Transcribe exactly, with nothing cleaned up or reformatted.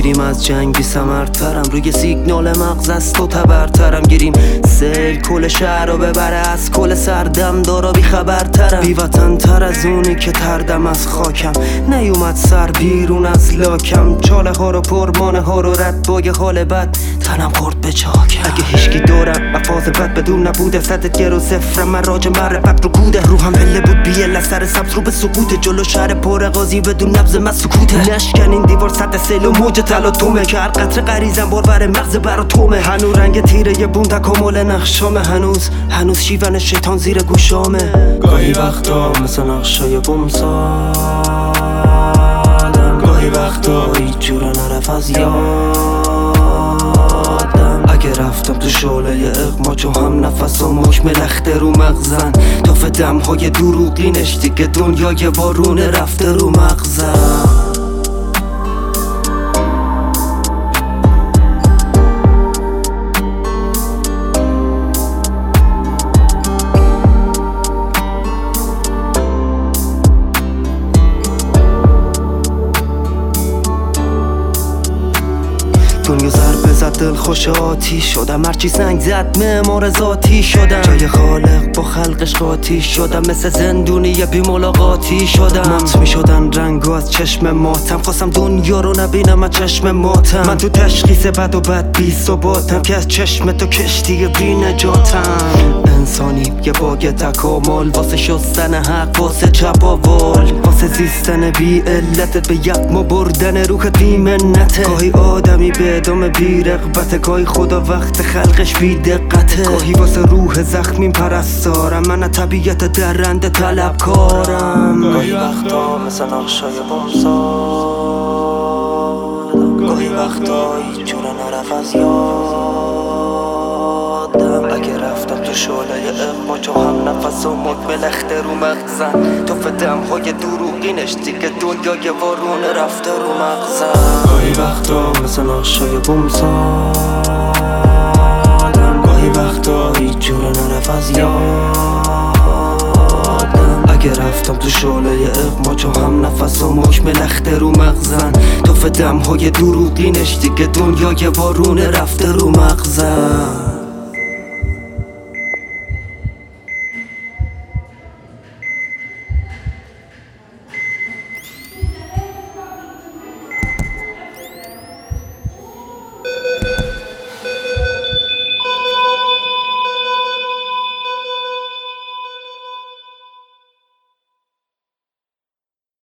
گیریم از جنگ بی ثمرترم، روی سیگنال مغز از تو تبرترم. گیریم سیل کل شهر رو ببره، از کل سردم دارا بی خبرترم. بی وطن تر از اونی که تردم از خاکم، نیومد سر بیرون از لاکم. چاله ها رو پر مانه ها رو رد با یه حال بد تنم خورد به چاکم. اگه هیچکی دارم مفاز بد بدون نبوده، صدت گر و صفرم من راج معرفت رو کوده. روحم پله بود بیه لسر سبز رو به سقوط، جلو شهر پر غازی بدون نبض من سکوته. نشکن این دیوار سد سیل و موج تلاطمه، که هر قطره غریزم بارور مغز برا تومه. هنو رنگ تیره یه بون تکامل نقشامه، هنوز هنوز شیون شیطان زیر گوشامه. گاهی وقتا مثل نقشای بوم سادم، گاهی وقتا هیچ جورا نرف از یادم. اگه رفتم تو شعله اقما چو هم نفس و مکم لخته رو مغزن، تا فدم های دروغینش دیگه دنیای وارونه رفته رو مغزم. دنیا ضربه زد دل خوش آتی شدم، هرچی سنگ زد معمار ذاتی شدم. جای خالق با خلقش قاطی شدم، مثل زندونی بی ملاقاتی شدم. مات می شدن رنگو از چشم ماتم، خواستم دنیا رو نبینم از چشم ماتم. من تو تشخیص بد و بد بی ثباتم، که از چشم تو کشتی بی نجاتم. انسانی یه باگ تکامل، واسه شستن حق واسه چپاول، واسه زیستن بی علتت به یقما بردن روح بی منته. گاهی آدمی به ادامه بی رغبته، گاهی خدا وقت خلقش بی دقته. گاهی واسه روح زخمیم پرستارم، من از طبیعت درنده طلبکارم. گاهی وقتا مثل نقشای بوم سادم، گاهی وقتا هیچ جورا نرف از یادم. اگه رفتم تو شعله اقما چو هم نفس و مکم لخته رو مغزن، تو فدم های دروغینش دیگه دنیای وارونه رفته رو مغزن. گاهی وقتا مثل نقشای بوم سادم، گاهی وقتا هیچ جورا نرف از یادم. اگه رفتم تو شعله اقما چو هم نفس و مکم لخته رو مغزن، تو فدم های دروغینش دیگه دنیای وارونه رفته رو مغزن.